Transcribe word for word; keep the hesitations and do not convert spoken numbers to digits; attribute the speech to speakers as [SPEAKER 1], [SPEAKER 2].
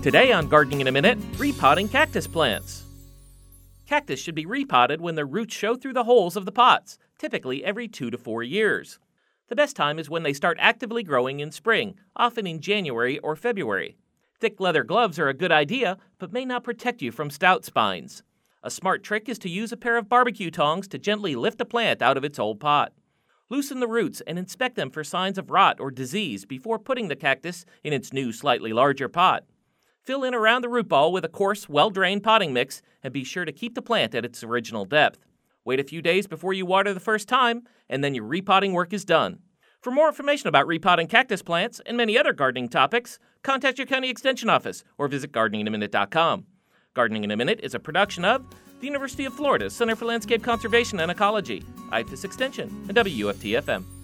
[SPEAKER 1] Today on Gardening in a Minute, repotting cactus plants. Cactus should be repotted when their roots show through the holes of the pots, typically every two to four years. The best time is when they start actively growing in spring, often in January or February. Thick leather gloves are a good idea, but may not protect you from stout spines. A smart trick is to use a pair of barbecue tongs to gently lift a plant out of its old pot. Loosen the roots and inspect them for signs of rot or disease before putting the cactus in its new, slightly larger pot. Fill in around the root ball with a coarse, well-drained potting mix and be sure to keep the plant at its original depth. Wait a few days before you water the first time, and then your repotting work is done. For more information about repotting cactus plants and many other gardening topics, contact your county extension office or visit gardening in a minute dot com. Gardening in a Minute is a production of the University of Florida Center for Landscape Conservation and Ecology, I F A S Extension, and W U F T F M.